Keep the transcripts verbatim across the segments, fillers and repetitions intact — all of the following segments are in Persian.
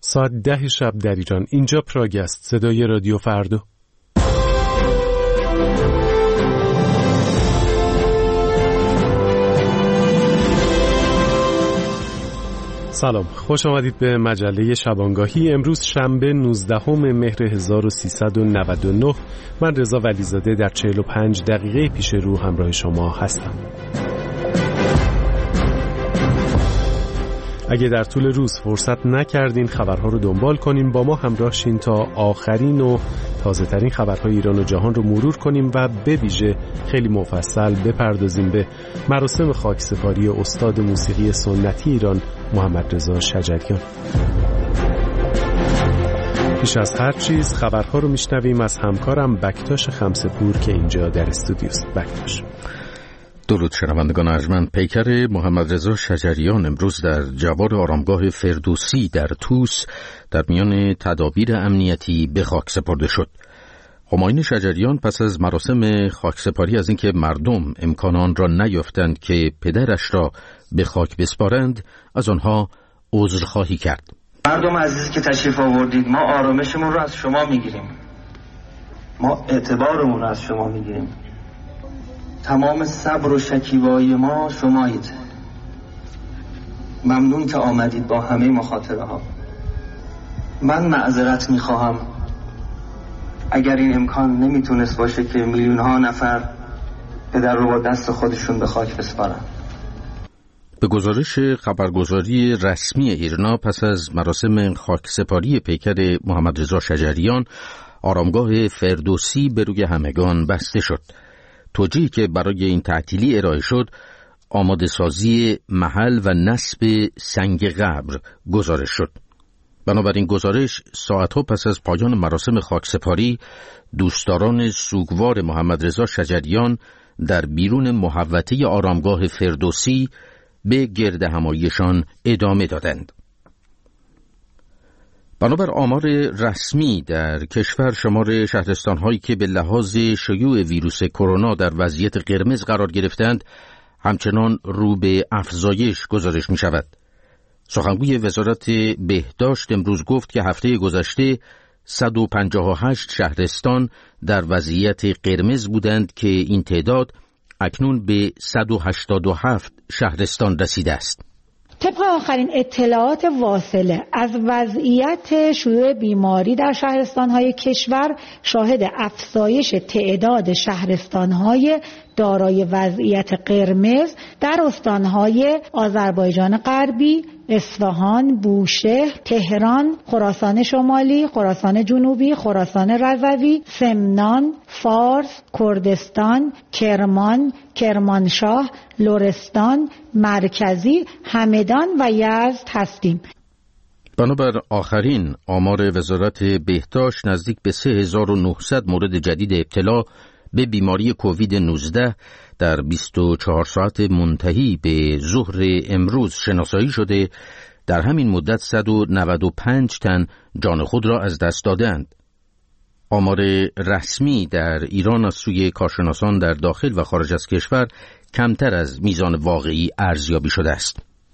ساعت ده شب در ایران. اینجا پراگ است، صدای رادیو فردا. سلام، خوش آمدید به مجله شبانگاهی. امروز شنبه نوزدهم مهر هزار و سیصد و نود و نه. من رضا ولیزاده در چهل و پنج دقیقه پیش رو همراه شما هستم. اگه در طول روز فرصت نکردین خبرها رو دنبال کنیم، با ما همراه شین تا آخرین و تازه ترین خبرهای ایران و جهان رو مرور کنیم و به ویژه خیلی مفصل بپردازیم به مراسم خاکسپاری استاد موسیقی سنتی ایران محمد رضا شجریان. پیش از هر چیز خبرها رو میشنویم از همکارم بکتاش خمسه‌پور که اینجا در استودیوست. بکتاش. درود شنوندگان ارجمند. پیکر محمد رضا شجریان امروز در جوار آرامگاه فردوسی در طوس در میان تدابیر امنیتی به خاک سپرده شد. همایون شجریان پس از مراسم خاکسپاری از اینکه مردم امکان آن را نیافتند که پدرش را به خاک بسپارند، از آنها عذرخواهی کرد. مردم عزیزی که تشریف آوردید، ما آرامشمون رو از شما میگیریم، ما اعتبارمون رو از شما میگیریم، تمام صبر و شکیبایی ما شمایید. ممنون که آمدید با همه مخاطره ها. من معذرت میخواهم اگر این امکان نمیتونست باشه که میلیون ها نفر پدر رو با دست خودشون به خاک بسپارن. به گزارش خبرگزاری رسمی ایرنا پس از مراسم خاکسپاری پیکر محمد رضا شجریان، آرامگاه فردوسی به روی همگان بسته شد. توجیهی که برای این تعطیلی ارائه شد، آماده سازی محل و نصب سنگ قبر گزارش شد. بنابراین گزارش ساعتها پس از پایان مراسم خاکسپاری، دوستداران سوگوار محمد رضا شجریان در بیرون محوطه آرامگاه فردوسی به گرد هماییشان ادامه دادند. بنابر آمار رسمی در کشور، شمار شهرستان‌هایی که به لحاظ شیوع ویروس کرونا در وضعیت قرمز قرار گرفتند همچنان رو به افزایش گزارش می‌شود. سخنگوی وزارت بهداشت امروز گفت که هفته گذشته صد و پنجاه و هشت شهرستان در وضعیت قرمز بودند که این تعداد اکنون به صد و هشتاد و هفت شهرستان رسیده است. طبق آخرین اطلاعات واصله از وضعیت شیوع بیماری در شهرستان‌های کشور، شاهد افزایش تعداد شهرستان‌های دارای وضعیت قرمز در استان‌های آذربایجان غربی، اصفهان، بوشهر، تهران، خراسان شمالی، خراسان جنوبی، خراسان رضوی، سمنان، فارس، کردستان، کرمان، کرمانشاه، لرستان، مرکزی، همدان و یزد هستیم. بنابر آخرین آمار وزارت بهداشت، نزدیک به سه هزار و نهصد مورد جدید ابتلا به بیماری کووید نوزده در بیست و چهار ساعت منتهی به ظهر امروز شناسایی شده. در همین مدت صد و نود و پنج تن جان خود را از دست دادند. آمار رسمی در ایران از سوی کارشناسان در داخل و خارج از کشور کمتر از میزان واقعی ارزیابی شده است.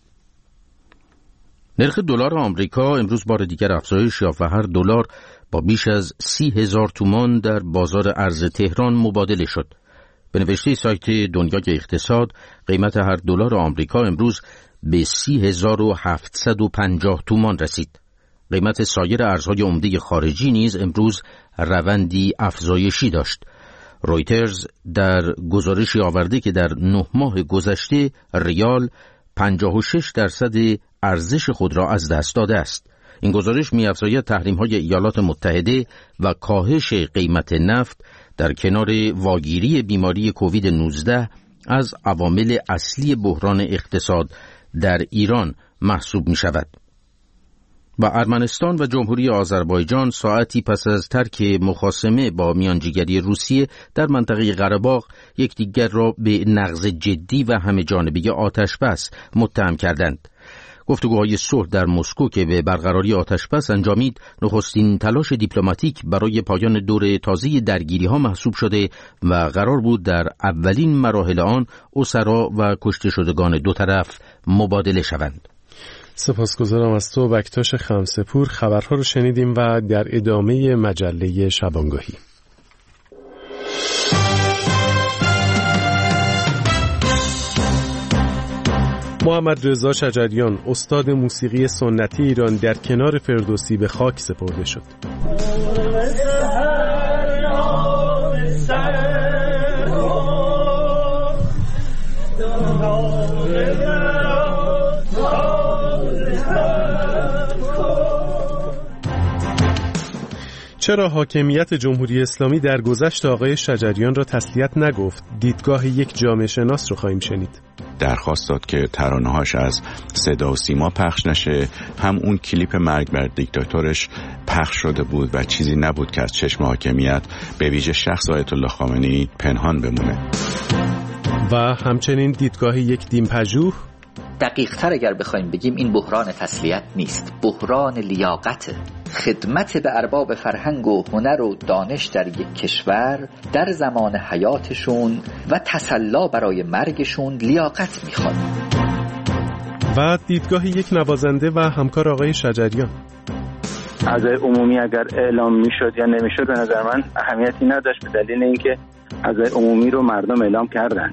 نرخ دلار آمریکا امروز بار دیگر افزایش یافت و هر دلار با بیش از سی هزار تومان در بازار ارز تهران مبادله شد. به نوشته سایت دنیای اقتصاد، قیمت هر دلار آمریکا امروز به سی هزار و هفتصد و پنجاه تومان رسید. قیمت سایر ارزهای عمده خارجی نیز امروز روندی افزایشی داشت. رویترز در گزارشی آورده که در نه ماه گذشته ریال پنجاه و شش درصد ارزش خود را از دست داده است. این گزارش می‌افزاید تحریم‌های ایالات متحده و کاهش قیمت نفت در کنار واگیری بیماری کووید نوزده از عوامل اصلی بحران اقتصاد در ایران محسوب می‌شود. و ارمنستان و جمهوری آذربایجان ساعتی پس از ترک مخاصمه با میانجیگری روسیه در منطقه قره‌باغ یکدیگر را به نقض جدی و همه‌جانبه آتش‌بس متهم کردند. گفتگوهای صلح در مسکو که به برقراری آتش‌بس انجامید، نخستین تلاش دیپلماتیک برای پایان دور تازه درگیری‌ها محسوب شده و قرار بود در اولین مراحل آن اسرا و کشته شدگان دو طرف مبادله شوند. سپاسگزارم از تو بکتاش خمسه‌پور. خبرها رو شنیدیم و در ادامه مجله شبانگاهی. محمد رضا شجریان استاد موسیقی سنتی ایران در کنار فردوسی به خاک سپرده شد. چرا حاکمیت جمهوری اسلامی در گذشت آقای شجریان را تسلیت نگفت؟ دیدگاه یک جامعه شناس رو خواهیم شنید. درخواست داد که ترانه‌هاش از صدا و سیما پخش نشه. هم اون کلیپ مرگ بر دیکتاتورش پخش شده بود و چیزی نبود که از چشم حاکمیت به ویژه شخص آیت الله خامنه‌ای پنهان بمونه. و همچنین دیدگاه یک دین پژوه. دقیق تر اگر بخوایم بگیم این بحران تسلیت نیست، بحران لیاقت. خدمت به ارباب فرهنگ و هنر و دانش در یک کشور در زمان حیاتشون و تسلا برای مرگشون لیاقت میخواد. و دیدگاه یک نوازنده و همکار آقای شجریان. عزای عمومی اگر اعلام میشد یا نمیشد به نظر من اهمیتی نداشت، به دلیل اینکه عزای عمومی رو مردم اعلام کردن.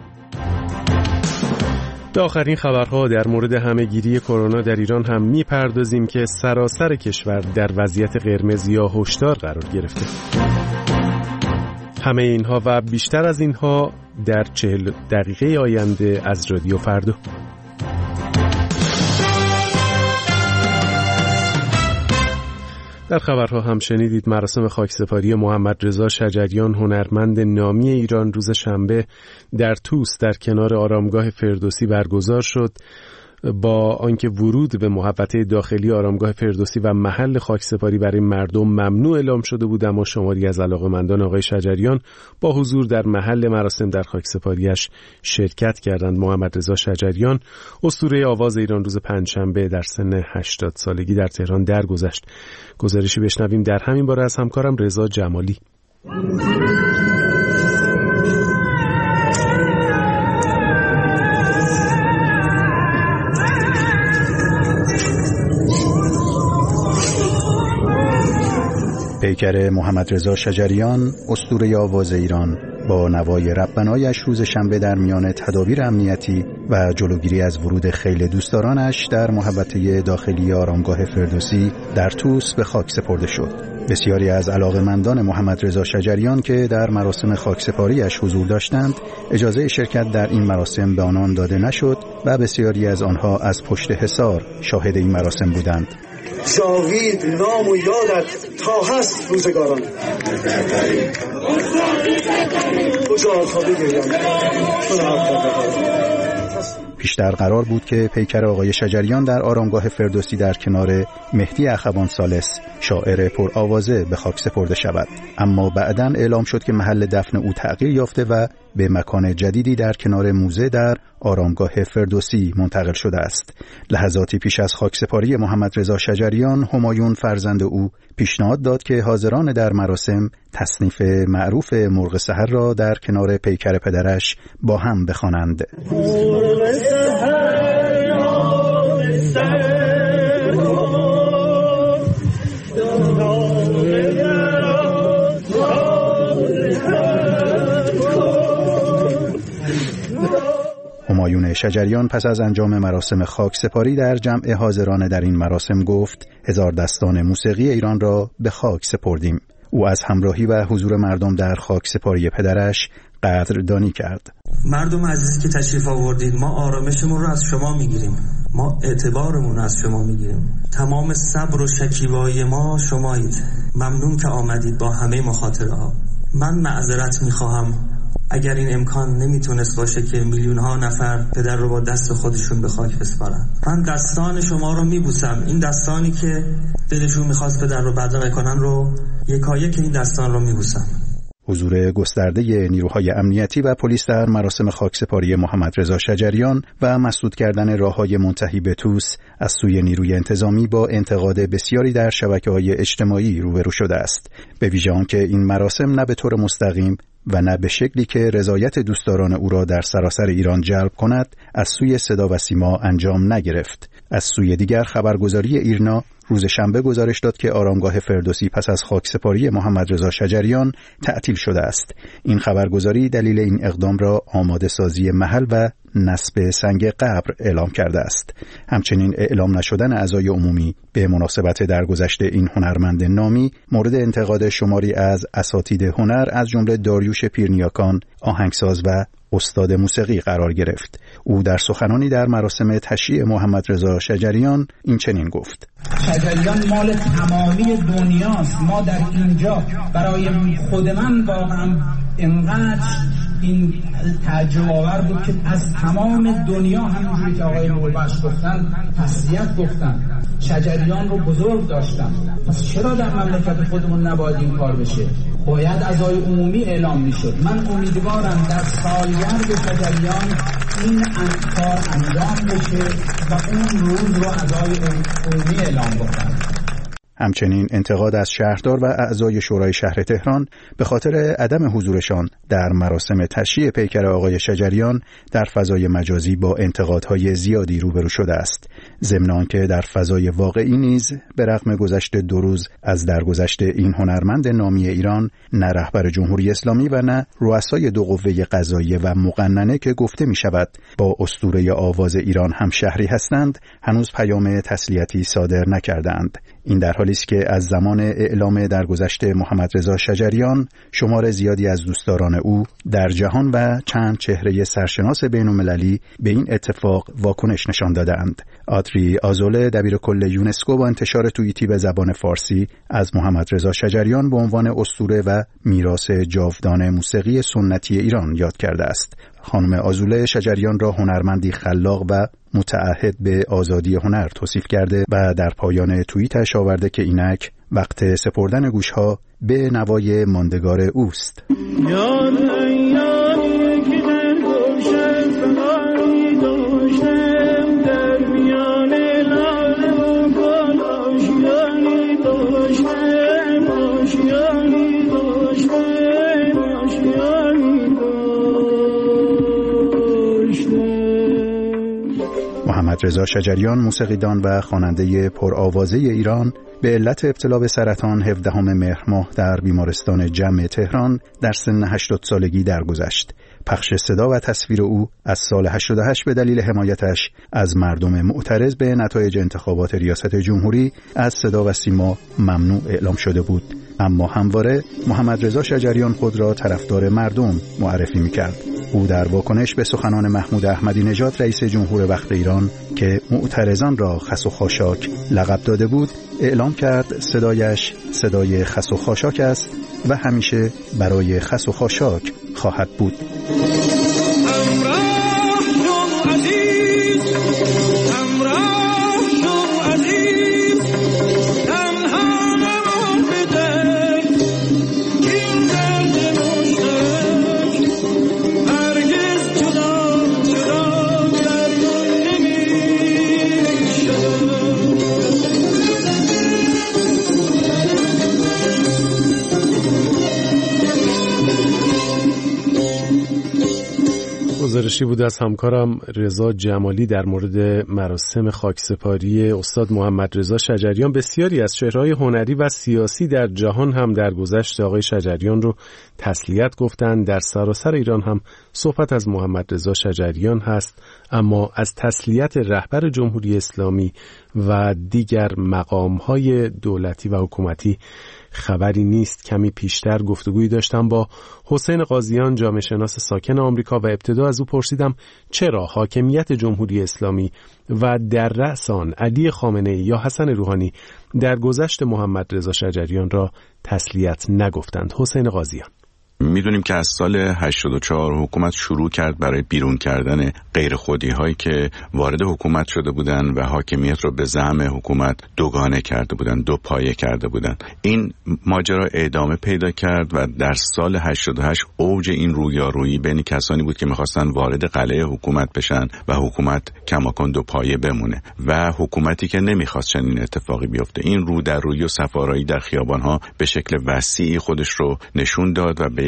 به آخرین خبرها در مورد همه‌گیری کرونا در ایران هم میپردازیم که سراسر کشور در وضعیت قرمز یا هشدار قرار گرفته. همه اینها و بیشتر از اینها در چهل دقیقه آینده از رادیو فردا. در خبرها هم شنیدید مراسم خاکسپاری محمد رضا شجریان هنرمند نامی ایران روز شنبه در طوس در کنار آرامگاه فردوسی برگزار شد. با آنکه ورود به محوطه داخلی آرامگاه فردوسی و محل خاکسپاری برای مردم ممنوع اعلام شده بود، اما شماری از علاقه‌مندان آقای شجریان با حضور در محل مراسم در خاکسپاریش شرکت کردند. محمد رضا شجریان اسطوره آواز ایران روز پنجشنبه در سن هشتاد سالگی در تهران درگذشت. گزارشی بشنویم در همین باره از همکارم رضا جمالی. پیکر محمد رضا شجریان اسطوره آواز ایران با نوای ربنایش روز شنبه در میان تدابیر امنیتی و جلوگیری از ورود خیل دوستدارانش در محوطه داخلی آرامگاه فردوسی در طوس به خاک سپرده شد. بسیاری از علاقه‌مندان محمد رضا شجریان که در مراسم خاکسپاریش حضور داشتند، اجازه شرکت در این مراسم به آنان داده نشد و بسیاری از آنها از پشت حصار شاهد این مراسم بودند. جاوید نام و یادت تا هست روزگاران، کجا تا بگیرم پیشتر قرار بود که پیکر آقای شجریان در آرامگاه فردوسی در کنار مهدی اخوان ثالث شاعر پرآوازه به خاک سپرده شود، اما بعداً اعلام شد که محل دفن او تغییر یافته و به مکان جدیدی در کنار موزه در آرامگاه فردوسی منتقل شده است. لحظاتی پیش از خاکسپاری محمد رضا شجریان، همایون فرزند او پیشنهاد داد که حاضران در مراسم تصنیف معروف مرغ سحر را در کنار پیکر پدرش با هم بخوانند. همایون شجریان پس از انجام مراسم خاکسپاری در جمع حاضران در این مراسم گفت: هزار دستان موسیقی ایران را به خاک سپردیم. او از همراهی و حضور مردم در خاکسپاری پدرش قدردانی کرد. مردم عزیزی که تشریف آوردید، ما آرامشمون رو از شما میگیریم، ما اعتبارمون رو از شما میگیریم، تمام صبر و شکیبایی ما شمایید. ممنون که آمدید با همه مخاطره ها. من معذرت میخواهم اگر این امکان نمیتونست باشه که میلیون ها نفر پدر رو با دست خودشون به خاک بسپارن. من دستان شما رو میبوسم، این دستانی که دلشون میخواست پدر رو بدرقه کنن رو یکایک این دستان رو میبوسم. حضور گسترده نیروهای امنیتی و پلیس در مراسم خاکسپاری محمد رضا شجریان و مسدود کردن راههای منتهی به طوس از سوی نیروی انتظامی با انتقاد بسیاری در شبکه‌های اجتماعی روبرو شده است، به ویژه آنکه این مراسم نه به طور مستقیم و نه به شکلی که رضایت دوستداران او را در سراسر ایران جلب کند از سوی صدا و سیما انجام نگرفت. از سوی دیگر خبرگزاری ایرنا روز شنبه گزارش داد که آرامگاه فردوسی پس از خاکسپاری محمد رضا شجریان تعطیل شده است. این خبرگزاری دلیل این اقدام را آماده سازی محل و نصب سنگ قبر اعلام کرده است. همچنین اعلام نشدن اعضای عمومی به مناسبت درگذشت این هنرمند نامی مورد انتقاد شماری از اساتید هنر از جمله داریوش پیرنیاکان، آهنگساز و استاد موسیقی قرار گرفت. او در سخنانی در مراسم تشییع محمد رضا شجریان این چنین گفت: شجریان مال تمامی دنیاست. ما در اینجا برای خود من واقعا اینقدر این تعجب آور بود که از تمام دنیا همونجوری که آقای نوربخش گفتن تسلیت گفتن، شجریان رو بزرگ داشتن. پس چرا در مملکت خودمون نباید این کار بشه؟ باید اعضای عمومی اعلام میشد. من امیدوارم در سالگرد شجریان این کار انجام بشه و اون روز رو اعضای عمومی اعلام بکنن. همچنین انتقاد از شهردار و اعضای شورای شهر تهران به خاطر عدم حضورشان در مراسم تشییع پیکر آقای شجریان در فضای مجازی با انتقادهای زیادی روبرو شده است. ضمن آنکه در فضای واقعی نیز به رغم گذشت دو روز از درگذشت این هنرمند نامی ایران، نه رهبر جمهوری اسلامی و نه رؤسای دو قوه قضاییه و مقننه که گفته می شود با اسطوره آواز ایران هم شهری هستند، هنوز پیام تسلیتی صادر نکردند. این در حالی است که از زمان اعلام درگذشت محمد رضا شجریان شمار زیادی از دوستداران او در جهان و چند چهره سرشناس بین‌المللی به این اتفاق واکنش نشان دادند. آدری آزوله دبیر کل یونسکو با انتشار توییتی به زبان فارسی از محمد رضا شجریان به عنوان اسطوره و میراث جاودان موسیقی سنتی ایران یاد کرده است. خانم آزوله شجریان را هنرمندی خلاق و متعهد به آزادی هنر توصیف کرده و در پایان توییتش آورده که اینک وقت سپردن گوشها به نوای ماندگار اوست. محمد رضا شجریان موسیقیدان و خواننده پرآوازه ایران به علت ابتلا به سرطان هفدهم مهر ماه در بیمارستان جمع تهران در سن هشتاد سالگی درگذشت. پخش صدا و تصویر او از سال هشتاد و هشت به دلیل حمایتش از مردم معترض به نتایج انتخابات ریاست جمهوری از صدا و سیما ممنوع اعلام شده بود. اما همواره محمد رضا شجریان خود را طرفدار مردم معرفی می‌کرد. او در واکنش به سخنان محمود احمدی نژاد رئیس جمهور وقت ایران که معترضان را خس و خاشاک لقب داده بود، اعلام کرد صدایش صدای خس و خاشاک است و همیشه برای خس و خاشاک خواهد بود. گزارشی بود از همکارم رضا جمالی در مورد مراسم خاکسپاری استاد محمد رضا شجریان. بسیاری از چهره‌های هنری و سیاسی در جهان هم در گذشت آقای شجریان رو تسلیت گفتند. در سراسر ایران هم صحبت از محمد رضا شجریان هست، اما از تسلیت رهبر جمهوری اسلامی و دیگر مقام‌های دولتی و حکومتی خبری نیست. کمی پیشتر گفتگویی داشتم با حسین قاضیان، جامعه شناس ساکن آمریکا، و ابتدا از او پرسیدم چرا حاکمیت جمهوری اسلامی و در رأس آن علی خامنه‌ای یا حسن روحانی در گذشت محمد رضا شجریان را تسلیت نگفتند. حسین قاضیان: میدونیم که از سال هشتاد و چهار حکومت شروع کرد برای بیرون کردن غیر خودی هایی که وارد حکومت شده بودند و حاکمیت رو به زعم حکومت دوگانه کرده بودند، دو پایه کرده بودند. این ماجرا ادامه پیدا کرد و در سال هشتاد و هشت اوج این رویارویی بین کسانی بود که میخواستن وارد قلعه حکومت بشن و حکومت کماکان دو پایه بمونه و حکومتی که نمیخواست چنین اتفاقی بیفته. این رو در روی و سفارایی در خیابانها به شکل وسیعی خودش رو نشون داد و به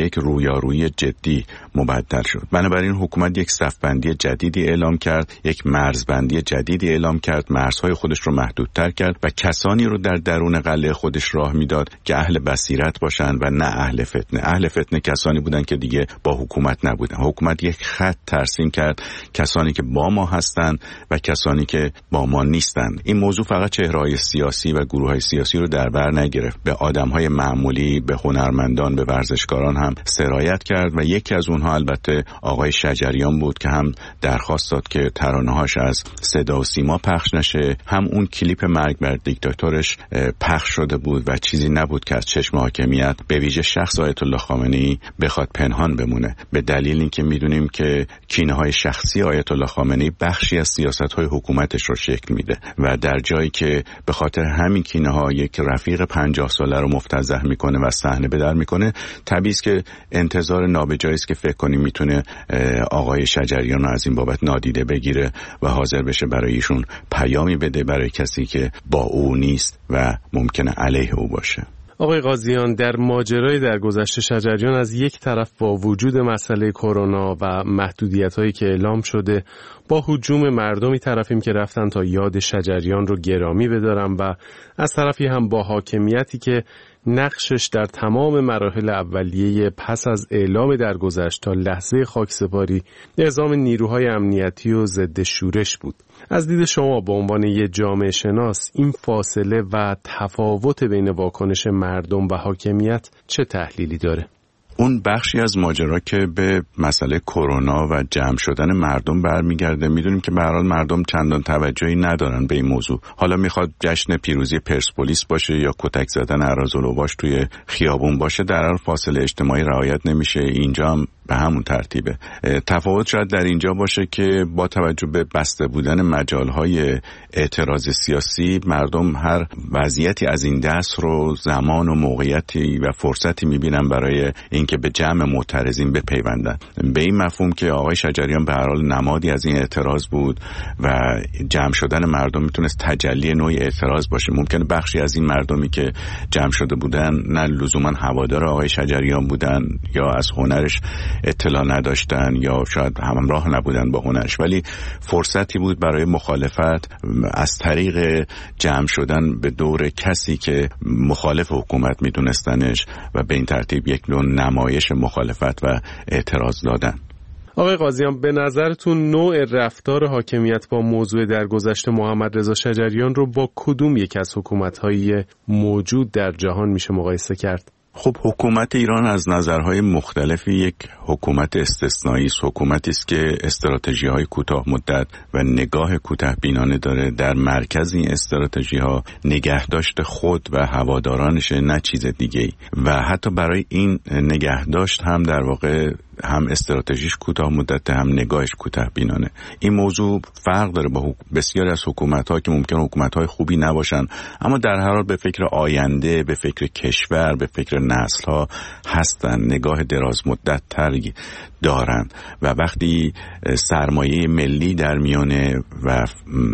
یک رویارویی جدی مبدل شد. بنابراین حکومت یک صفبندی جدیدی اعلام کرد، یک مرزبندی جدیدی اعلام کرد، مرزهای خودش رو محدودتر کرد و کسانی رو در درون قلعه خودش راه میداد که اهل بصیرت باشن و نه اهل فتنه. اهل فتنه کسانی بودن که دیگه با حکومت نبودن. حکومت یک خط ترسیم کرد، کسانی که با ما هستن و کسانی که با ما نیستن. این موضوع فقط چهره‌های سیاسی و گروه‌های سیاسی رو در بر نگرفت، به آدم‌های معمولی، به هنرمندان، به ورزشکاران هم سرایت کرد و یکی از اونها البته آقای شجریان بود که هم درخواست داد که ترانه‌هاش از صدا و سیما پخش نشه، هم اون کلیپ مرگ بر دیکتاتورش پخش شده بود و چیزی نبود که از چشم حاکمیت به ویژه شخص آیت الله خامنه‌ای بخواد پنهان بمونه، به دلیل اینکه میدونیم که کینه‌های شخصی آیت الله خامنه‌ای بخشی از سیاست‌های حکومتش رو شکل میده و در جایی که به خاطر همین کینه‌ها یک رفیق پنجاه ساله رو مفتضح میکنه و صحنه به در میکنه، طبیعیه که انتظار نابجایی است که فکر کنیم میتونه آقای شجریان رو از این بابت نادیده بگیره و حاضر بشه برای ایشون پیامی بده برای کسی که با او نیست و ممکنه علیه او باشه. آقای قاضیان، در ماجرای درگذشت شجریان از یک طرف با وجود مسئله کرونا و محدودیت‌هایی که اعلام شده با هجوم مردمی طرفیم که رفتن تا یاد شجریان رو گرامی بدارن و از طرفی هم با حاکمیتی که نقشش در تمام مراحل اولیه پس از اعلام درگذشت تا لحظه خاکسپاری نظام نیروهای امنیتی و ضد شورش بود. از دید شما به عنوان یک جامعه شناس این فاصله و تفاوت بین واکنش مردم و حاکمیت چه تحلیلی داره؟ اون بخشی از ماجرا که به مسئله کرونا و جمع شدن مردم برمیگرده، میدونیم که به هر حال مردم چندان توجهی ندارن به این موضوع. حالا میخواد جشن پیروزی پرسپولیس باشه یا کتک زدن اراذلوباش توی خیابون باشه، در هر فاصله اجتماعی رعایت نمیشه. اینجا هم به همون ترتیبه. تفاوت شاید در اینجا باشه که با توجه به بسته بودن مجالهای اعتراض سیاسی، مردم هر وضعیتی از این دست رو زمان و موقعیتی و فرصتی میبینن برای اینکه به جمع معترضین بپیوندن. به این مفهوم که آقای شجریان به هر حال نمادی از این اعتراض بود و جمع شدن مردم میتونست تجلی نوعی اعتراض باشه. ممکنه بخشی از این مردمی که جمع شده بودن نه لزوما هوادار آقای شجریان بودن یا از هنرش اطلاع نداشتن یا شاید همراه نبودن با هنرش، ولی فرصتی بود برای مخالفت از طریق جمع شدن به دور کسی که مخالف حکومت میدونستنش و به این ترتیب یک نوع نمایش مخالفت و اعتراض دادن. آقای قاضیان، به نظرتون نوع رفتار حاکمیت با موضوع درگذشت محمد رضا شجریان رو با کدوم یک از حکومت‌های موجود در جهان میشه مقایسه کرد؟ خب حکومت ایران از نظرهای مختلفی یک حکومت استثنایی است. حکومتی است که استراتژی‌های کوتاه مدت و نگاه کوتاه‌بینانه داره. در مرکز این استراتژی‌ها نگهداشت خود و هوادارانش، نه چیز دیگه‌ای. و حتی برای این نگهداشت هم در واقع هم استراتژیش کوتاه مدته هم نگاهش کوتاه بینانه. این موضوع فرق داره با بسیاری از حکومت‌ها که ممکن حکومت‌های خوبی نباشن اما در هر حال به فکر آینده، به فکر کشور، به فکر نسل‌ها هستن، نگاه دراز مدت تری دارن و وقتی سرمایه ملی در میانه و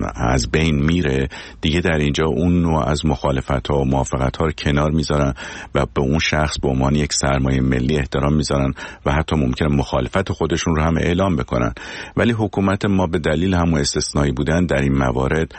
از بین میره دیگه در اینجا اون نوع از مخالفت‌ها و موافقت‌ها رو کنار میذارن و به اون شخص به عنوان یک سرمایه ملی احترام میذارن و حتی ممکنه مخالفت خودشون رو هم اعلام بکنن. ولی حکومت ما به دلیل همون استثنایی بودن در این موارد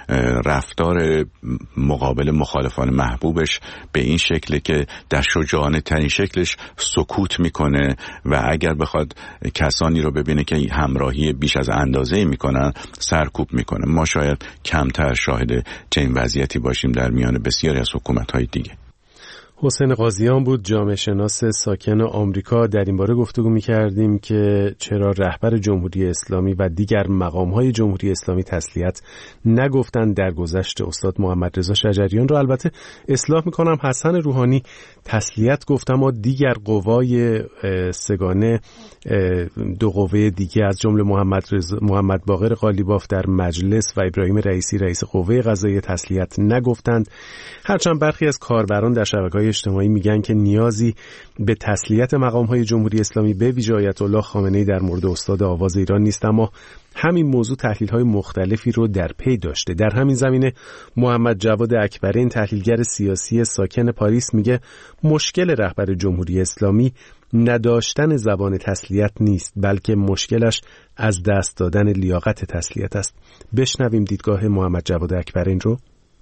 رفتار مقابل مخالفان محبوبش به این شکله که در شجاعانه ترین شکلش سکوت میکنه و اگر بخواد کسانی رو ببینه که همراهی بیش از اندازه میکنن سرکوب میکنه. ما شاید کمتر شاهد چنین وضعیتی باشیم در میان بسیاری از حکومت‌های دیگه. حسین قاضیان بود، جامعه شناس ساکن آمریکا. در این باره گفتگو می‌کردیم که چرا رهبر جمهوری اسلامی و دیگر مقام‌های جمهوری اسلامی تسلیت نگفتند در گذشت استاد محمد رضا شجریان رو. البته اصلاح می‌کنم، حسن روحانی تسلیت گفت اما دیگر قوای سگانه، دو قوه دیگه از جمله محمد رضا محمد باقر قالیباف در مجلس و ابراهیم رئیسی رئیس قوه قضاییه تسلیت نگفتند. هرچند برخی از کاربران در شبکه‌های اجتماعی میگن که نیازی به تسلیت مقام‌های جمهوری اسلامی به ویژه آیت الله خامنه‌ای در مورد استاد آواز ایران نیست، اما همین موضوع تحلیل‌های مختلفی رو در پی داشته. در همین زمینه محمد جواد اکبرین، تحلیلگر سیاسی ساکن پاریس، میگه مشکل رهبر جمهوری اسلامی نداشتن زبان تسلیت نیست، بلکه مشکلش از دست دادن لیاقت تسلیت است. بشنویم دیدگاه محمد جواد اکبرین رو.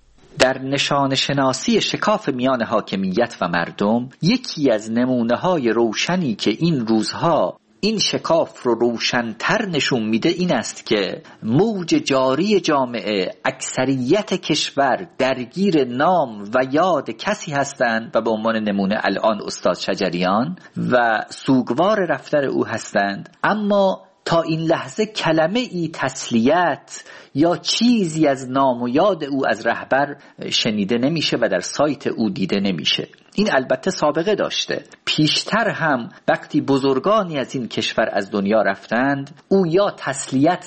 در نشان شناسی شکاف میان حاکمیت و مردم، یکی از نمونه‌های روشنی که این روزها این شکاف رو روشن‌تر نشون میده این است که موج جاری جامعه، اکثریت کشور درگیر نام و یاد کسی هستند و به عنوان نمونه الان استاد شجریان و سوگوار رفتن او هستند، اما تا این لحظه کلمه ای تسلیت یا چیزی از نام و یاد او از رهبر شنیده نمیشه و در سایت او دیده نمیشه. این البته سابقه داشته. پیشتر هم وقتی بزرگانی از این کشور از دنیا رفتند، او یا تسلیت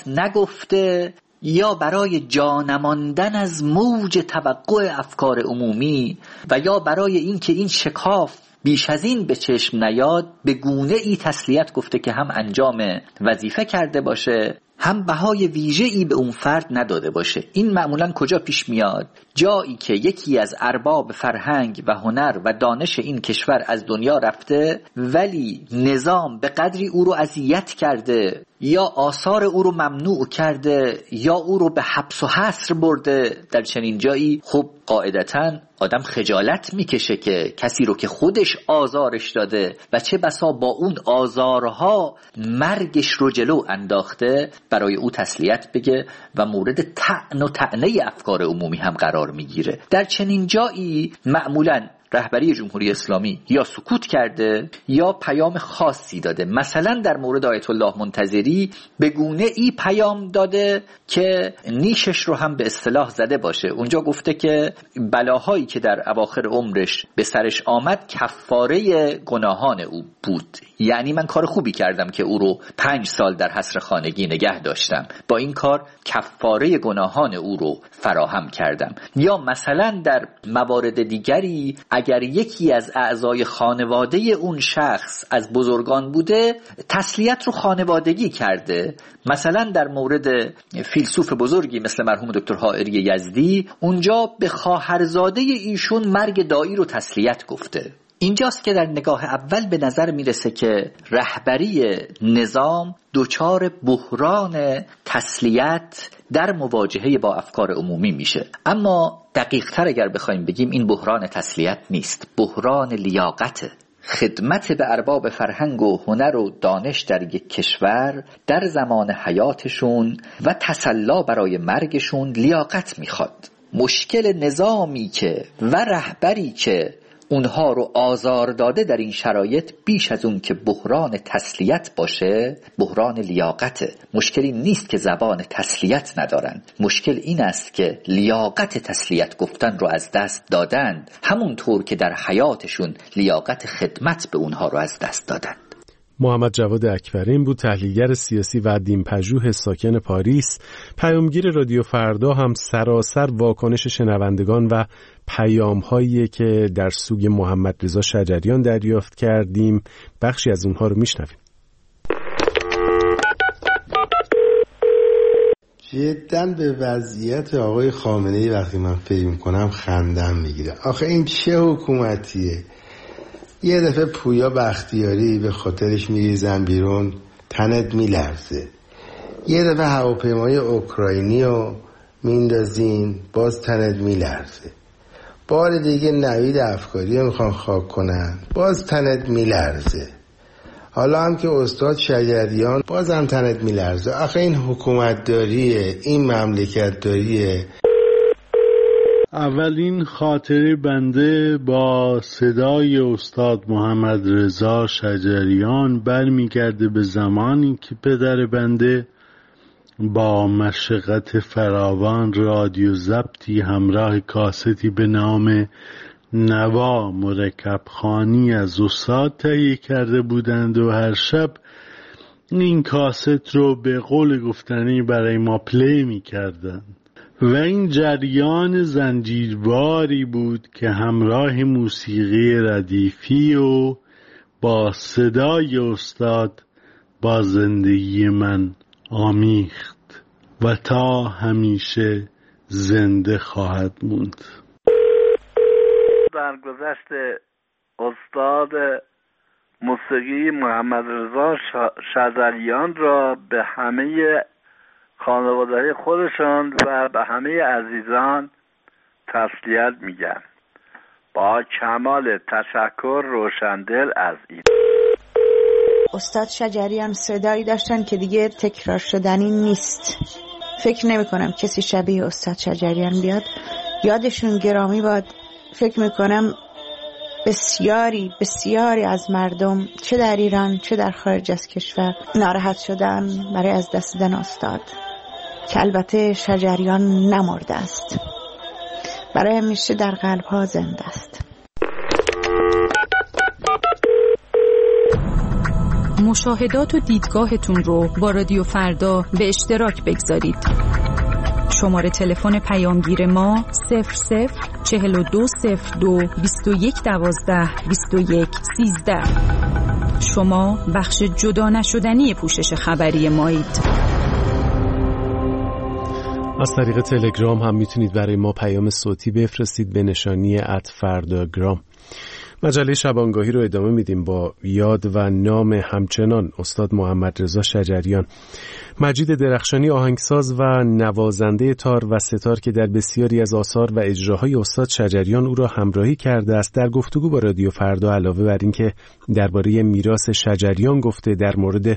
نگفته یا برای جانماندن از موج توقع افکار عمومی و یا برای اینکه این شکاف بیش از این به چشم نیاد به گونه ای تسلیت گفته که هم انجام وظیفه کرده باشه هم بهای ویژه‌ای به اون فرد نداده باشه. این معمولاً کجا پیش میاد؟ جایی که یکی از ارباب فرهنگ و هنر و دانش این کشور از دنیا رفته ولی نظام به قدری او رو اذیت کرده یا آثار او رو ممنوع کرده یا او رو به حبس و حصر برده. در چنین جایی خب قاعدتاً آدم خجالت میکشه که کسی رو که خودش آزارش داده و چه بسا با اون آزارها مرگش رو جلو انداخته برای او تسلیت بگه و مورد طعن و طعنه افکار عمومی هم قرار میگیره. در چنین جایی معمولاً رهبری جمهوری اسلامی یا سکوت کرده یا پیام خاصی داده. مثلا در مورد آیت الله منتظری به گونه ای پیام داده که نیشش رو هم به اصطلاح زده باشه. اونجا گفته که بلاهایی که در اواخر عمرش به سرش آمد کفاره گناهان او بود، یعنی من کار خوبی کردم که او رو پنج سال در حصر خانگی نگه داشتم، با این کار کفاره گناهان او رو فراهم کردم. یا مثلا در موارد دیگری اگر یکی از اعضای خانواده اون شخص از بزرگان بوده تسلیت رو خانوادگی کرده. مثلا در مورد فیلسوف بزرگی مثل مرحوم دکتر حائری یزدی اونجا به خواهرزاده ایشون مرگ دایی رو تسلیت گفته. اینجاست که در نگاه اول به نظر میرسه که رهبری نظام دچار بحران تسلیت در مواجهه با افکار عمومی میشه، اما دقیق تر اگر بخوایم بگیم این بحران تسلیت نیست، بحران لیاقته. خدمت به ارباب فرهنگ و هنر و دانش در یک کشور در زمان حیاتشون و تسلا برای مرگشون لیاقت میخواد. مشکل نظامی که و رهبری که اونها رو آزار داده در این شرایط بیش از اون که بحران تسلیت باشه بحران لیاقته. مشکلی نیست که زبان تسلیت ندارن، مشکل این است که لیاقت تسلیت گفتن رو از دست دادند، همونطور که در حیاتشون لیاقت خدمت به اونها رو از دست دادند. محمد جواد اکبرین بود، تحلیلگر سیاسی و دین‌پژوه ساکن پاریس. پیامگیر رادیو فردا هم سراسر واکنش شنوندگان و پیام‌هایی که در سوی محمد رضا شجریان دریافت کردیم، بخشی از اونها رو میشنویم. جداً به وضعیت آقای خامنه‌ای وقتی من فکر می‌کنم خندم میگیره. آخه این چه حکومتیه؟ یه دفعه پویا بختیاری به خاطرش میریزن بیرون تنت میلرزه، یه دفعه هواپیمای اوکراینی رو میندازین باز تنت میلرزه، بار دیگه نوید افکاری رو میخوان خاک کنن باز تنت میلرزه، حالا هم که استاد شجریان باز هم تنت میلرزه. آخه این حکومت داریه، این مملکت داریه. اولین خاطره بنده با صدای استاد محمد رضا شجریان برمیگرده به زمانی که پدر بنده با مشقت فراوان رادیو ضبطی همراه کاستی به نام نوا مرکب خوانی از استاد تهیه کرده بودند و هر شب این کاست رو به قول گفتنی برای ما پلی می کردند. و این جریان زنجیرواری بود که همراه موسیقی ردیفی و با صدای استاد با زندگی من آمیخت و تا همیشه زنده خواهد موند. در گذشت استاد موسیقی محمد رضا شجریان را به همه خانواده خودشان و به همه عزیزان تسلیت میگم. با کمال تشکر، روشندل از این. استاد شجریان صدایی داشتن که دیگه تکرار شدنی نیست. فکر نمی کنم کسی شبیه استاد شجریان بیاد. یادشون گرامی باد. فکر می کنم بسیاری بسیاری از مردم چه در ایران چه در خارج از کشور ناراحت شدن برای از دست دادن استاد، که البته شجریان نمرده است، برای همیشه در قلب ها زنده است. مشاهدات و دیدگاهتون رو با رادیو فردا به اشتراک بگذارید. شماره تلفن پیامگیر ما صفر صفر چهل و دو صفر دو بیست و یک دوازده بیست و یک سیزده. شما بخش جدا نشدنی پوشش خبری مایید. از طریق تلگرام هم میتونید برای ما پیام صوتی بفرستید به نشانی ات فرداگرام. مجله شبانگاهی رو ادامه میدیم با یاد و نام همچنان استاد محمد رضا شجریان. مجید درخشانی آهنگساز و نوازنده تار و ستار که در بسیاری از آثار و اجراهای استاد شجریان او را همراهی کرده است، در گفتگو با رادیو فردا علاوه بر این که درباره میراث شجریان گفته، در مورد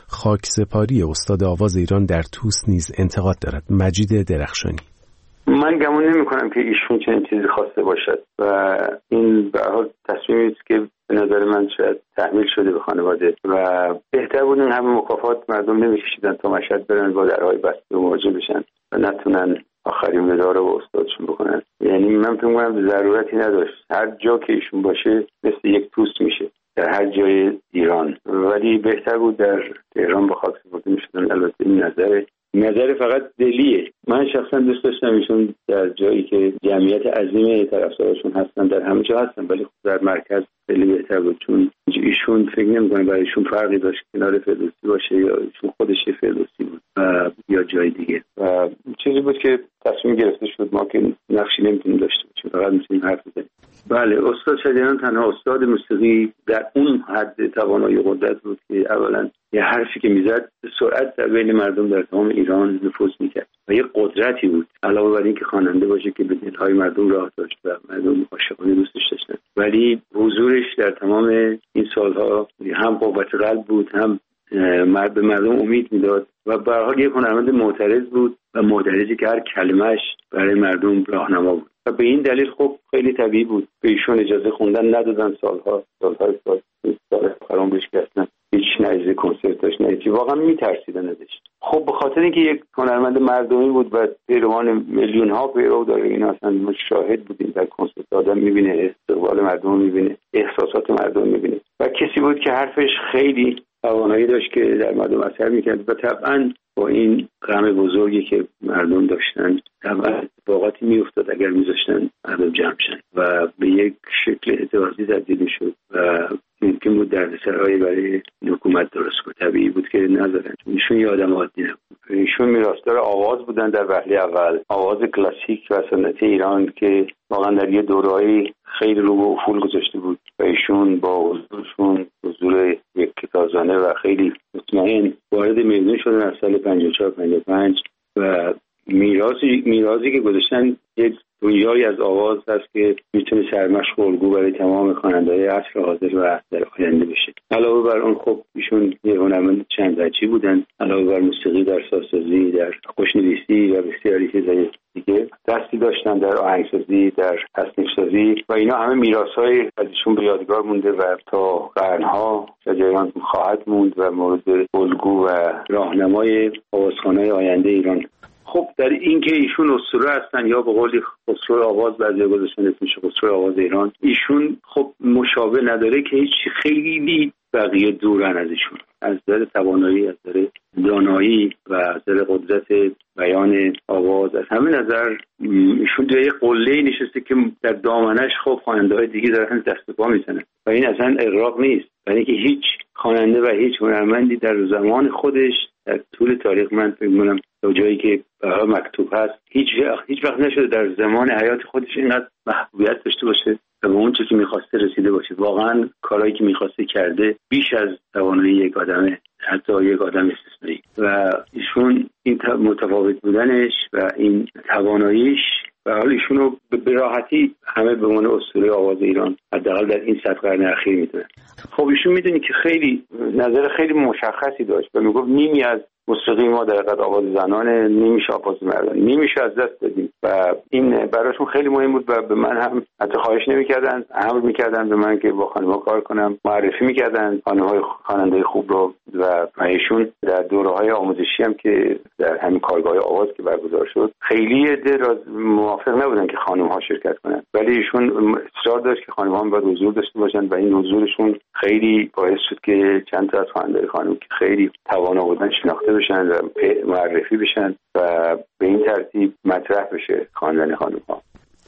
خاکسپاری استاد آواز ایران در توس نیز انتقاد دارد. مجید درخشانی: من گمان نمی کنم که ایشون چنین چیزی خواسته باشد و این به هر حال تصمیمی است که به نظر من شاید تحمیل شده به خانواده و بهتر بود این همه مکافات مردم نمی‌کشیدن تا مشهد برن با درهای بسته مواجه بشن و نتونن آخرین ودا رو با استادشون بکنن. یعنی من فکر می‌کنم ضرورتی نداشت. هر جا که ایشون باشه مثل یک توست میشه در هر جای ایران، ولی بهتر بود در تهران با خاک سپرده می‌شدن. البته این نظر نظر فقط دلیه. من شخصا دوست داشتم ایشون در جایی که جمعیت عظیم طرفدارشون هستن در همه جا هستن، ولی خب در مرکز خیلی بهتر بود، چون ایشون فکر نمی‌کنم برای ایشون فرقی داشت کنار فردوسی باشه یا ایشون خودش فردوسی بود و یا جای دیگه. و چیزی بود که تصمیم گرفته شد، ما که نقشی نمیتونیم داشته باشیم، فقط میتونیم حرف بزنیم. بله، استاد شجریان تنها استاد موسیقی در اون حد توانایی و قدرت بود که اولا یه حرفی که میزد به سرعت در بین مردم در تمام ایران نفوذ میکرد و یه قدرتی بود، علاوه بر این که خواننده باشه که به دلهای مردم راه داشت و مردم عاشقانه دوستش داشتن، ولی حضورش در تمام این سالها هم قوت قلب بود، هم مرد به مردم امید میداد و به هر حال یک هنرمند معترض بود و معترضی که هر کلمش برای مردم راهنما بود و به این دلیل خب خیلی طبیعی بود به ایشون اجازه خوندن ندادن. سالها سالها سال سال فرام بهش گفتن هیچ نایزه کنسرت داشت، نه چی، واقعا میترسیدن ازش. خب به خاطر اینکه یک هنرمند مردمی بود و پیروان میلیون ها پیرو داره، این اصلا ما شاهد بودیم در کنسرت، آدم میبینه استقبال مردم، میبینه احساسات مردم، میبینه و کسی بود که حرفش خیلی توانایی داشت که در مردم اثر میکرد و طبعا با این غم بزرگی که مردم داشتن طبعا اتفاقاتی میافتاد اگر میذاشتن مردم جمع شن و به یک شکل اعتراضی تبدیل میشد و ممکن بود دردسرایی برای حکومت درست کنه. طبیعی بود که نذارن. ایشون یه آدم عادی نبود. ایشون میراثدار آواز بودن در وهله اول، آواز کلاسیک و سنتی ایران که واقعا در یه دوره‌ای خیلی رو به افول گذاشته بود و ایشون با حضورشون، حضور یک کتازانه و خیلی مطمئن وارد میدون شدن از سال پنجاه و چهار پنجاه و پنج و میراثی میراثی که گذاشتن یک دنیایی از آواز هست که میتونه سرمشق و الگو برای تمام خواننده‌های عصر حاضر و در آینده بشه. علاوه بر اون خب ایشون یه هنرمند چند وجهی بودن، علاوه بر موسیقی در سازسازی، در خوشنویسی و بسیاری چیزای دیگه دستی داشتن، در آهنگسازی، در تصنیف‌سازی و اینا همه میراث‌های از ایشون به یادگار مونده و تا قرن‌ها شجریان خواهد موند و مورد الگو و راهنمای آوازخوان‌های آینده ایران. خب در این که ایشون اسطوره هستن یا به قول خسرو آواز بعضی گذاشتن اسمش خسرو آواز ایران، ایشون خب مشابه نداره که هیچ خیلی بقیه دورن از ایشون، از نظر توانایی، از نظر دانایی و از نظر قدرت بیان آواز. از همین نظر ایشون توی قله‌ای نشسته که در دامنش خب خواننده‌های دیگه دارن دست و پا میزنن و این اصلا اغراق نیست، برای اینکه هیچ خواننده و هیچ هنرمندی در زمان خودش در طول تاریخ، من فکر می‌کنم تا جایی که مکتوب هست، هیچ هیچ وقت نشده در زمان حیات خودش اینقدر محبوبیت داشته باشه و به اون چیزی که می‌خواسته رسیده باشه. واقعا کارهایی که می‌خواسته کرده بیش از توانایی یک آدمه، حتی یک آدم استثنایی، و ایشون این متفاوت بودنش و این تواناییش و حال ایشون رو به راحتی همه به عنوان اسطوره آواز ایران حداقل در این صد قرن اخیر میدونن. خب ایشون میدونی که خیلی نظر خیلی مشخصی داشت و میگفت نیمی از موسیقی ما در حقیقت آواز زنانه، نمیشه آواز مردانه، نمیشه از دست بدیم و این براشون خیلی مهم بود و به من هم حتی خواهش نمیکردن، امر میکردن به من که با خانم‌ها کار کنم، معرفی میکردن خانم‌های خواننده خوب رو و ایشون در دوره‌های آموزشی هم که در همین کارگاه آواز که برگزار شد خیلی دراز موافق نبودن که خانم‌ها شرکت کنن، ولی ایشون اصرار داشت که خانم‌ها هم باید حضور داشته باشن و این حضورشون خیلی باعث شد که چند تا از خواننده خانم که خیلی توانا بودن شناخته بشن و معرفی بشن و به این ترتیب مطرح بشه خواندن خانم‌ها.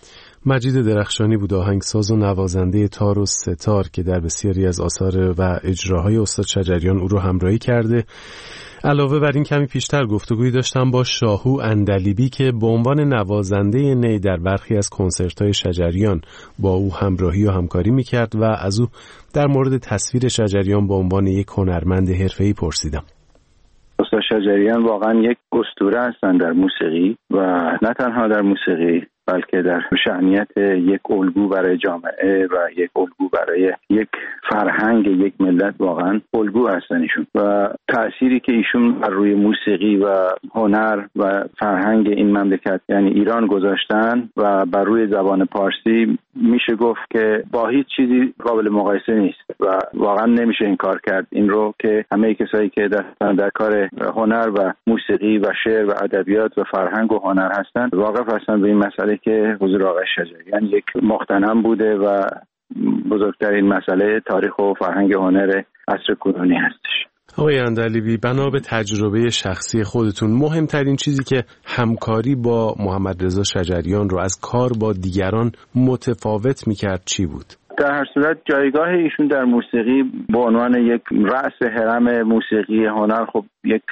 مجید درخشانی بود آهنگساز و نوازنده تار و ستار که در بسیاری از آثار و اجراهای استاد شجریان او رو همراهی کرده. علاوه بر این کمی پیشتر گفتگویی داشتم با شاهو اندلیبی که به عنوان نوازنده نی در برخی از کنسرت‌های شجریان با او همراهی و همکاری می‌کرد و از او در مورد تصویر شجریان به عنوان یک هنرمند حرفه‌ای پرسیدم. استاد شجریان واقعا یک اسطوره هستند در موسیقی و نه تنها در موسیقی بلکه در شأنیت یک الگو برای جامعه و یک الگو برای یک فرهنگ یک ملت. واقعا الگو هستن ایشون و تأثیری که ایشون بر روی موسیقی و هنر و فرهنگ این مملکت یعنی ایران گذاشتن و بر روی زبان پارسی میشه گفت که با هیچ چیزی قابل مقایسه نیست و واقعا نمیشه انکار کرد این رو که همه کسایی که دستن در کار هنر و موسیقی و شعر و ادبیات و فرهنگ و هنر هستن واقف هستن به این مسئله که حضور آقای شجریان یک مغتنم بوده و بزرگترین مسئله تاریخ و فرهنگ هنر عصر کنونی هستش. آقای اندلیبی، بنا به تجربه شخصی خودتون مهمترین چیزی که همکاری با محمد رضا شجریان رو از کار با دیگران متفاوت میکرد چی بود؟ در هر صورت جایگاه ایشون در موسیقی به عنوان یک رأس هرم موسیقی هنر خب یک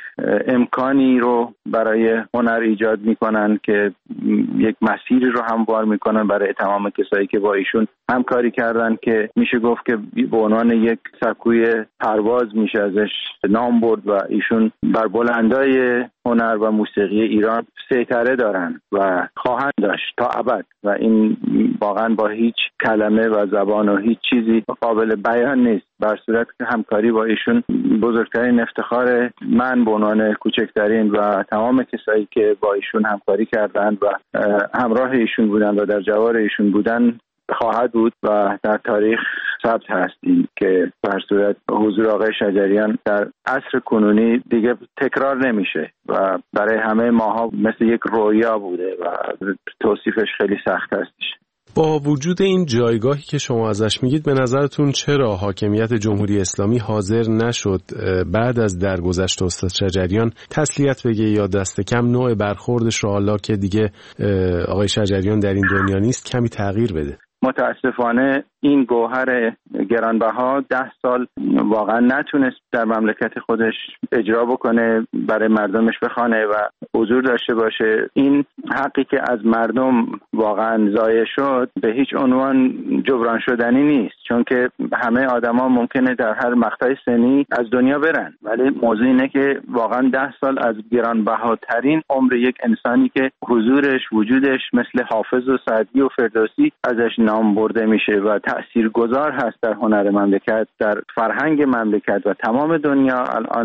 امکانی رو برای هنر ایجاد میکنن که یک مسیری رو هموار میکنن برای تمام کسایی که با ایشون همکاری کردن که میشه گفت که به عنوان یک سکوی پرواز میشه ازش نام برد و ایشون بر بلندای هنر و موسیقی ایران سیطره دارن و خواهند داشت تا ابد و این واقعا با هیچ کلمه و زبان و هیچ چیزی قابل بیان نیست. بر صورت که همکاری با ایشون بزرگترین افتخار من به عنوان کوچکترین و تمام کسایی که با ایشون همکاری کردند و همراه ایشون بودن و در جوار ایشون بودن خواهد بود و در تاریخ ثبت هستیم که بر صورت حضور آقای شجریان در عصر کنونی دیگه تکرار نمیشه و برای همه ماها مثل یک رویا بوده و توصیفش خیلی سخت هستش. با وجود این جایگاهی که شما ازش میگید به نظرتون چرا حاکمیت جمهوری اسلامی حاضر نشد بعد از درگذشت استاد شجریان تسلیت بگه یا دست کم نوع برخوردش رو حالا که دیگه آقای شجریان در این دنیا نیست کمی تغییر بده؟ متاسفانه این گوهر گرانبها ده سال واقعا نتونست در مملکت خودش اجرا بکنه، برای مردمش بخوانه و حضور داشته باشه. این حقی که از مردم واقعا ضایع شد به هیچ عنوان جبران شدنی نیست، چون که همه آدما ممکنه در هر مقطع سنی از دنیا برن، ولی موضوع اینه که واقعا ده سال از گرانبهاترین عمر یک انسانی که حضورش وجودش مثل حافظ و سعدی و فردوسی ازش نام برده میشه و تأثیرگذار هست در هنر مملکت، در فرهنگ مملکت و تمام دنیا الان خب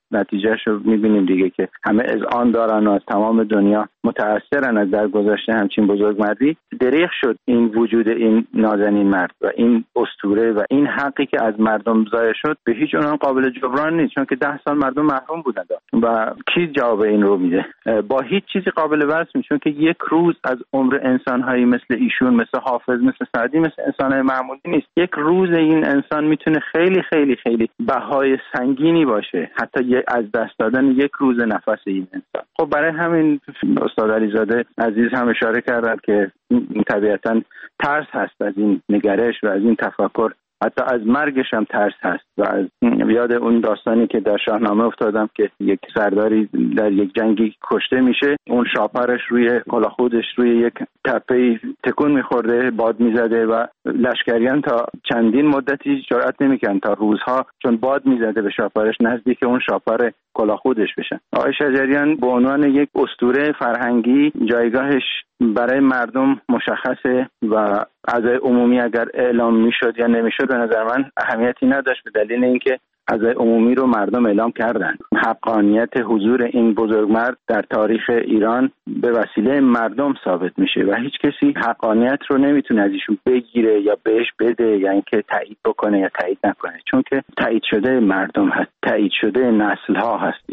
نتیجهش رو میبینیم دیگه که همه اذعان دارن و از تمام دنیا متأثرن از درگذشته همچین بزرگمردی. دریغ شد این وجود این نازنین مرد و این اسطوره و این حقی که از مردم ضایع شد به هیچ عنوان قابل جبران نیست، چون که ده سال مردم محروم بودن و کی جواب این رو میده؟ با هیچ چیزی قابل وصف نیست، چون که یک روز از عمر انسان‌هایی مثل ایشون، مثل حافظ، مثل سعدی، مثل انسان‌های معمولی نیست. یک روز این انسان میتونه خیلی خیلی خیلی بهای سنگینی باشه، حتی از دست دادن یک روز نفس این انسان. خب برای همین استاد علیزاده عزیز هم اشاره کردن که طبیعتاً ترس هست از این نگرش و از این تفکر، حتی از مرگش هم ترس هست و از یاد اون داستانی که در شاهنامه افتادم که یک سرداری در یک جنگی کشته میشه، اون شاپرش روی کلاهخودش روی یک تپه‌ای تکون میخورده، باد میزده و لشکریان تا چندین مدتی جرأت نمیکنن تا روزها، چون باد میزده به شاپرش، نزدیک اون شاپر کلاهخودش بشن. آقای شجریان به عنوان یک اسطوره فرهنگی جایگاهش برای مردم مشخصه و اعضای عمومی اگر اعلام میشد یا نمیشد به نظر من اهمیتی نداشت، به دلیل اینکه اعضای عمومی رو مردم اعلام کردن. حقانیت حضور این بزرگمرد در تاریخ ایران به وسیله مردم ثابت میشه و هیچ کسی حقانیت رو نمیتونه از ایشون بگیره یا بهش بده یا اینکه تایید بکنه یا تایید نکنه، چون که تایید شده مردم هست، تایید شده نسل ها هستش.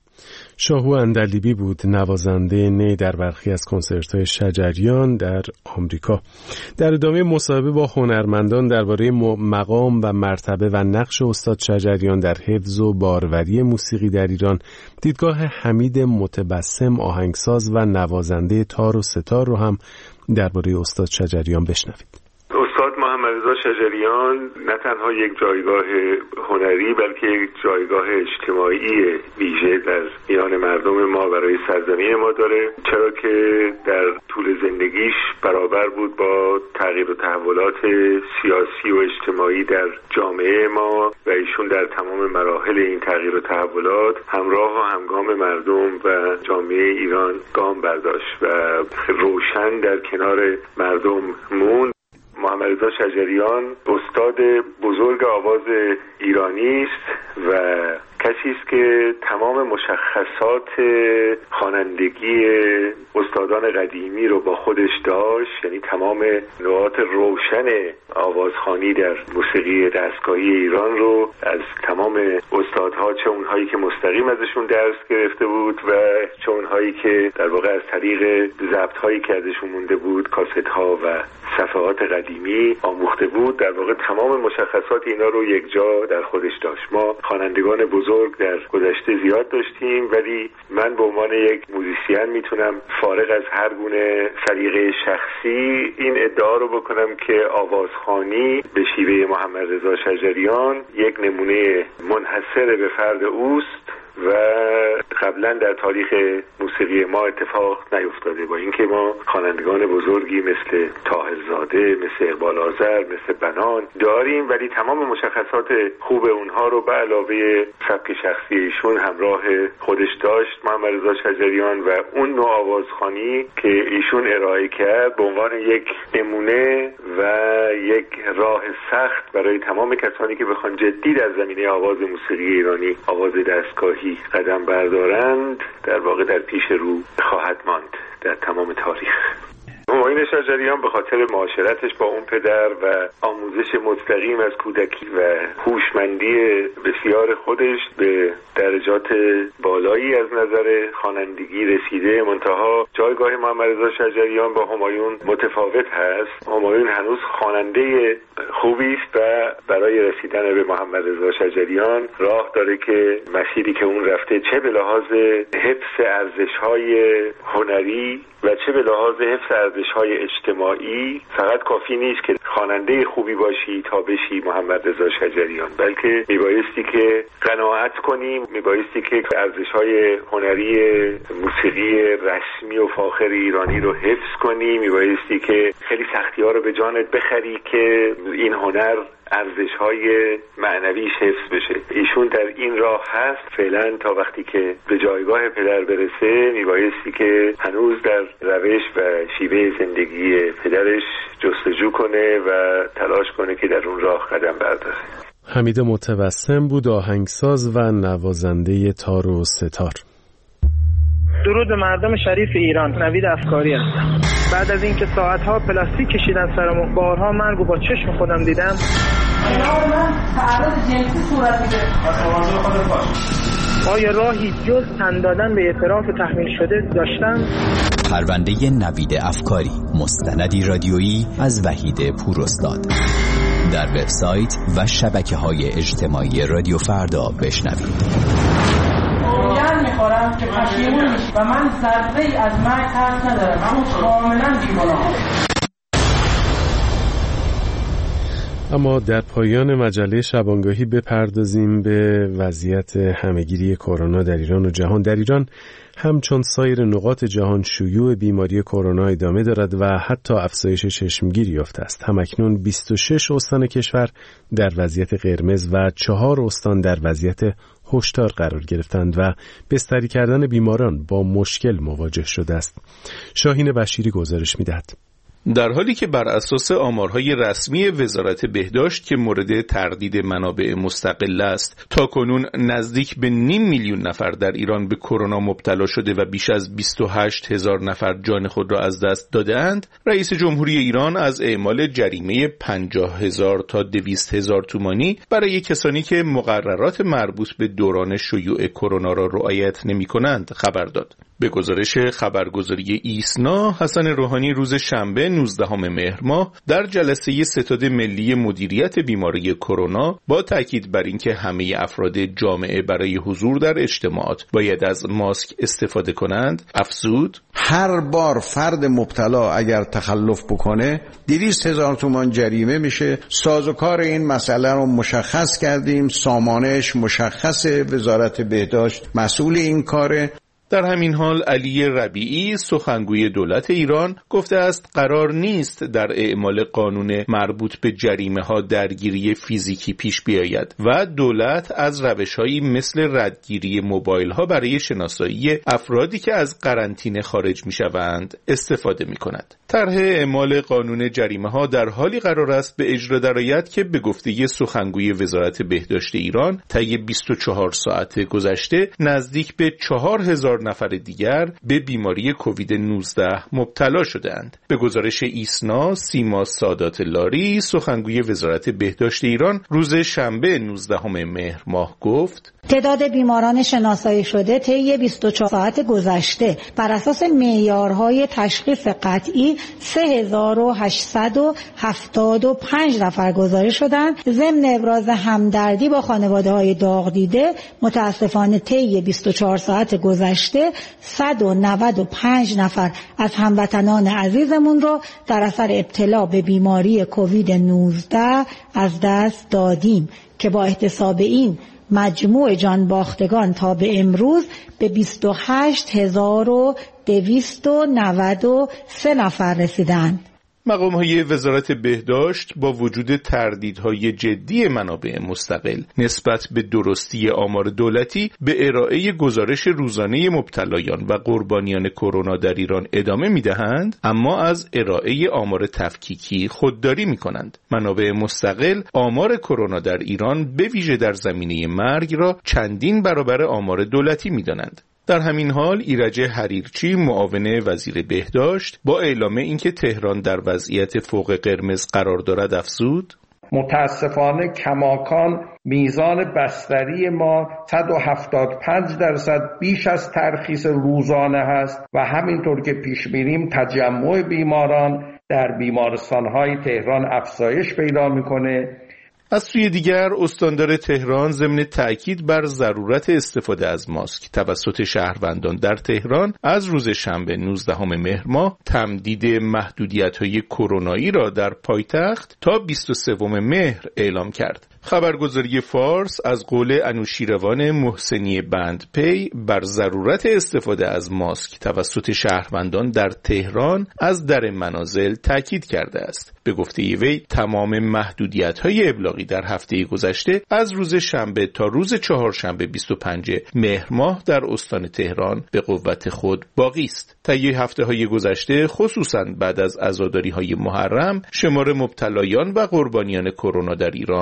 شاهو اندرلیبی بود، نوازنده نی در برخی از کنسرت‌های شجریان در آمریکا. در ادامه مصاحبه با هنرمندان درباره مقام و مرتبه و نقش استاد شجریان در حفظ و باروری موسیقی در ایران، دیدگاه حمید متبسم آهنگساز و نوازنده تار و ستار رو هم درباره استاد شجریان بشنوید. استاد محمدرضا شجریان نه تنها یک جایگاه هنری بلکه یک جایگاه اجتماعی ویژه در میان مردم ما برای سرزمین ما داره، چرا که در طول زندگیش برابر بود با تغییر و تحولات سیاسی و اجتماعی در جامعه ما و ایشون در تمام مراحل این تغییر و تحولات همراه و همگام مردم و جامعه ایران گام برداشت و روشن در کنار مردم موند. محمدرضا شجریان استاد بزرگ آواز ایرانی است و کسی است که تمام مشخصات خوانندگی استادان قدیمی رو با خودش داشت، یعنی تمام نقاط روشن آوازخوانی در موسیقی دستگاهی ایران رو از تمام استادها، چه اونهایی که مستقیم ازشون درس گرفته بود و چه اونهایی که در واقع از طریق ضبط‌هایی که ازشون مونده بود، کاست‌ها و صفحات قدیمی آموخته بود، در واقع تمام مشخصات اینا رو یک جا در خودش داشت. ما خوانندگان بزرگ در گذشته زیاد داشتیم، ولی من به عنوان یک موزیسین میتونم فارغ از هر گونه سلیقه شخصی این ادعا رو بکنم که آوازخوانی به شیوه محمدرضا شجریان یک نمونه منحصر به فرد اوست و قبلا در تاریخ موسیقی ما اتفاق نیفتاده، با اینکه ما خوانندگان بزرگی مثل طاهرزاده، مثل اقبال آذر، مثل بنان داریم، ولی تمام مشخصات خوب اونها رو به علاوه سبک شخصی ایشون همراه خودش داشت محمدرضا شجریان و اون نوع آوازخوانی که ایشون ارائه کرد به عنوان یک نمونه و یک راه سخت برای تمام کسانی که بخوان جدی در زمینه آواز موسیقی ایرانی، آواز دستگاهی قدم بردارند، در واقع در پیش رو خواهد ماند در تمام تاریخ. همایون شجریان به خاطر معاشرتش با اون پدر و آموزش مستقیم از کودکی و هوشمندی بسیار خودش به درجات بالایی از نظر خوانندگی رسیده. منتها جایگاه محمدرضا شجریان با همایون متفاوت هست. همایون هنوز خواننده خوبی است و برای رسیدن به محمدرضا شجریان راه داره که مسیری که اون رفته، چه به لحاظ حفظ ارزش‌های هنری و چه به لحاظ حفظ ارزش‌های اجتماعی، فقط کافی نیست که خواننده خوبی باشی تا بشی محمدرضا شجریان، بلکه میبایستی که قناعت کنیم، میبایستی که ارزش‌های هنری موسیقی رسمی و فاخر ایرانی رو حفظ کنی، میبایستی که خیلی سختی‌ها رو به جانت بخری که این هنر ارزش‌های معنویش حفظ بشه. ایشون در این راه هست فعلا تا وقتی که به جایگاه پدر برسه، میبایستی که هنوز در روش و شیوه زندگی پدرش جستجو کنه و تلاش کنه که در اون راه قدم برداره. حمید متوسم بود، آهنگساز و نوازنده تار و ستار. درود به مردم شریف ایران. نوید افکاری هستم. بعد از اینکه ساعتها پلاستیک کشیدن سرمون، بارها مرگ و با چشم خودم دیدم، کنار من تعرض جنسی صورت میگیره. آیا راهی جز تن دادن به اعتراف تحمیل شده داشتم؟ پرونده نوید افکاری، مستندی رادیویی از وحید پوراستاد. در وبسایت و شبکه‌های اجتماعی رادیو فردا بشنوید. یعنی میخورم که پشیمون میشی و من ذره‌ای از مرگ ترس ندارم، اما کاملا بی‌گناهم. اما در پایان مجله شبانگاهی بپردازیم به وضعیت همهگیری کرونا در ایران و جهان. در ایران همچون سایر نقاط جهان شیوع بیماری کرونا ادامه دارد و حتی افزایش چشمگیری یافته است. همکنون بیست و شش استان کشور در وضعیت قرمز و چهار استان در وضعیت هشدار قرار گرفتند و بستری کردن بیماران با مشکل مواجه شده است. شاهین بشیری گزارش می‌دهد. در حالی که بر اساس آمارهای رسمی وزارت بهداشت که مورد تردید منابع مستقل است، تاکنون نزدیک به نیم میلیون نفر در ایران به کرونا مبتلا شده و بیش از بیست و هشت هزار نفر جان خود را از دست داده‌اند، رئیس جمهوری ایران از اعمال جریمه پنجاه هزار تا دویست هزار تومانی برای کسانی که مقررات مربوط به دوران شیوع کرونا را رعایت نمی‌کنند خبر داد. به گزارش خبرگزاری ایسنا، حسن روحانی روز شنبه نوزدهم مهر ماه در جلسه ستاد ملی مدیریت بیماری کرونا با تاکید بر اینکه همه افراد جامعه برای حضور در اجتماعات باید از ماسک استفاده کنند افزود: هر بار فرد مبتلا اگر تخلف بکنه دویست هزار تومان جریمه میشه. سازوکار این مسئله رو مشخص کردیم، سامانش مشخصه، وزارت بهداشت مسئول این کاره. در همین حال علی ربیعی سخنگوی دولت ایران گفته است قرار نیست در اعمال قانون مربوط به جریمه ها درگیری فیزیکی پیش بیاید و دولت از روش‌هایی مثل ردگیری موبایل ها برای شناسایی افرادی که از قرنطینه خارج می‌شوند استفاده می‌کند. طرح اعمال قانون جریمه ها در حالی قرار است به اجرا درآید که به گفته سخنگوی وزارت بهداشت ایران طی بیست و چهار ساعت گذشته نزدیک به چهار هزار نفر دیگر به بیماری کووید نوزده مبتلا شدند. به گزارش ایسنا، سیما سادات لاری سخنگوی وزارت بهداشت ایران روز شنبه نوزدهم مهر ماه گفت: تعداد بیماران شناسایی شده طی بیست و چهار ساعت گذشته بر اساس معیارهای تشخیص قطعی سه هزار و هشتصد و هفتاد و پنج نفر گزارش شدند. ضمن ابراز همدردی با خانواده‌های داغ دیده، متاسفانه طی بیست و چهار ساعت گذشته صد و نود و پنج نفر از هموطنان عزیزمون رو در اثر ابتلا به بیماری کووید نوزده از دست دادیم که با احتساب این مجموع جان باختگان تا به امروز به بیست و هشت هزار و دویست و نود و سه نفر رسیدند. مقام‌های وزارت بهداشت با وجود تردیدهای جدی منابع مستقل نسبت به درستی آمار دولتی به ارائه گزارش روزانه مبتلایان و قربانیان کرونا در ایران ادامه می‌دهند، اما از ارائه آمار تفکیکی خودداری می‌کنند. منابع مستقل آمار کرونا در ایران به ویژه در زمینه مرگ را چندین برابر آمار دولتی می‌دانند. در همین حال ایرج حریرچی معاون وزیر بهداشت با اعلام اینکه تهران در وضعیت فوق قرمز قرار دارد افزود: متاسفانه کماکان میزان بستری ما صد و هفتاد و پنج درصد بیش از ترخیص روزانه هست و همینطور که پیش میریم تجمع بیماران در بیمارستان‌های تهران افزایش پیدا میکنه. از سوی دیگر استاندار تهران ضمن تأکید بر ضرورت استفاده از ماسک توسط شهروندان در تهران از روز شنبه نوزدهم مهر ماه تمدید محدودیت‌های کرونایی را در پایتخت تا بیست و سوم مهر اعلام کرد. خبرگزاری فارس از قول انوشیروان محسنی بندپی بر ضرورت استفاده از ماسک توسط شهروندان در تهران از در منازل تأکید کرده است. به گفته وی تمام محدودیت‌های ابلاغی در هفته گذشته از روز شنبه تا روز چهارشنبه بیست و پنجم مهر ماه در استان تهران به قوت خود باقی است. طی هفته‌های گذشته خصوصاً بعد از عزاداری‌های محرم شمار مبتلایان و قربانیان کرونا در ایران به شدت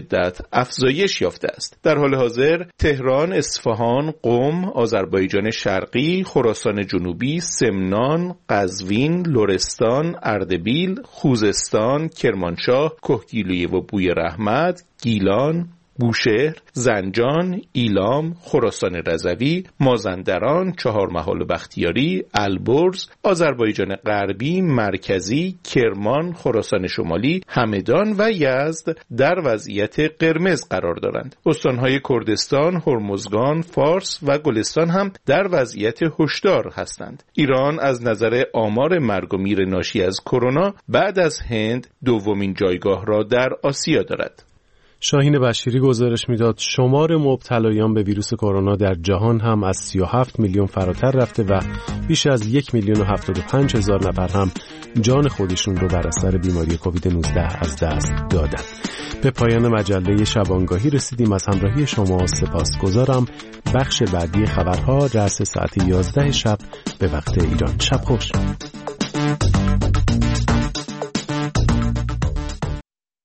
شدت افزایش یافته است. در حال حاضر تهران، اصفهان، قم، آذربایجان شرقی، خراسان جنوبی، سمنان، قزوین، لرستان، اردبیل، خوزستان، کرمانشاه، کهگیلویه و بوی رحمت، گیلان، بوشهر، زنجان، ایلام، خراسان رضوی، مازندران، چهارمحال و بختیاری، البرز، آذربایجان غربی، مرکزی، کرمان، خراسان شمالی، همدان و یزد در وضعیت قرمز قرار دارند. استانهای کردستان، هرمزگان، فارس و گلستان هم در وضعیت هشدار هستند. ایران از نظر آمار مرگ و میر ناشی از کرونا بعد از هند دومین جایگاه را در آسیا دارد. شاهین بشیری گزارش میداد شمار مبتلایان به ویروس کرونا در جهان هم از سی و هفت میلیون فراتر رفته و بیش از یک میلیون و هفتاد و پنج هزار نفر هم جان خودشون رو بر اثر بیماری کووید نوزده از دست دادن. به پایان مجله شبانگاهی رسیدیم. از همراهی شما سپاسگزارم. بخش بعدی خبرها رأس ساعت یازده شب به وقت ایران. شب خوش.